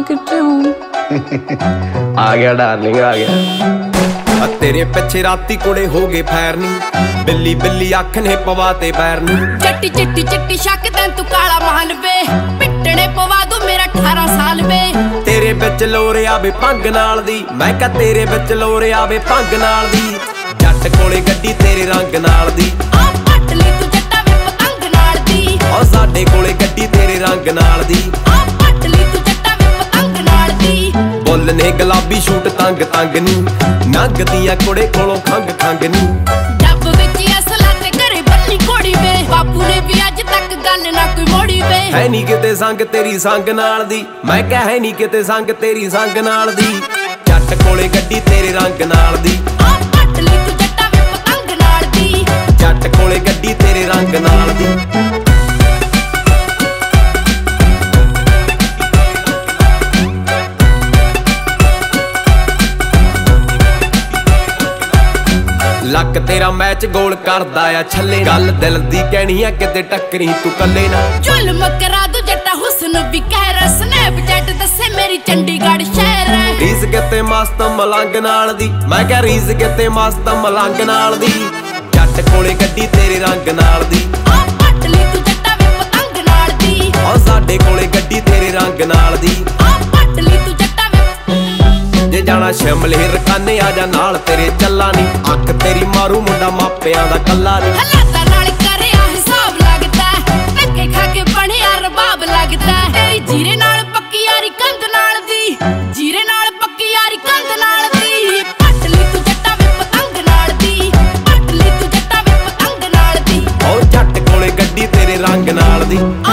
कितने हूँ आ गया डार्लिंग आ गया। तेरे पिछे राती कुड़े हो गए फैरनी, बिल्ली बिल्ली अख ने पवाते पैरनी। चिट्टी चिट्टी चिट्टी शक तैन तू काला मान वे, पिटने पवा दू मेरा 18 साल वे। तेरे बिच लोरे आवे भंग नाल दी, मैं कहा तेरे बिच लोरे आवे भंग नाल दी। जट कोले गड्डी तेरे रंग नाल दी, आ पटली तू जट्टा वे पतंग नाल दी। ओ साडे कोले गड्डी तेरे रंग नाल दी, आ पटली तू जट्टा वे पतंग नाल दी। बुल ने गुलाबी शूट तंग तंग नी, नंगदियां कुड़े कोलों खंग खंग नी। डब विच असला ते घरे बल्ली घोड़ी वे, बापू ने भी अज तक गल ना कोई मोड़ी वे। है नी किते संग तेरी संग नाल दी, मैं कहा है नी किते संग तेरी संग नाल दी। जट कोले गड्डी तेरे रंग नाल दी, आ पटली तू जट्टा वे पतंग नाल दी। जट कोले गड्डी तेरे रंग नाल दी। लक तेरा मैच गोल करदा आ छल्ले, गल दिल दी कहनी है किते टक्करी तू कल्ले ना। जुल्म करा दू जट्टा हुस्न भी कहर, स्नैपचैट दसे मेरी चंडीगढ़ शहर है। रीस किते मस्त मलंग नाल दी, मैं कह रीस किते मस्त मलंग नाल दी। जट कोले गड्डी तेरे रंग नाल दी, आ पटली तू जट्टा वे पतंग नाल दी। ओ साडे कोले गड्डी तेरे रंग नाल दी, आ पटली तू जट्टा वे। जे जाना शिमले रकाने आ जा नाल तेरे चला नी। अख तेरी मारू मुंडा मापियां दा कल्ला नी। हालातां नाल करिया हिसाब लगदा, धक्के खा के बणिया रबाब लगदा। तेरी जीरे नाल पक्की यारी कंध नाल दी, जीरे नाल पक्की यारी कंध नाल दी। पटली तू जट्टा वे पतंग नाल दी, पटली तू जट्टा वे पतंग नाल दी। ओ जट कोले गड्डी तेरे रंग नाल दी।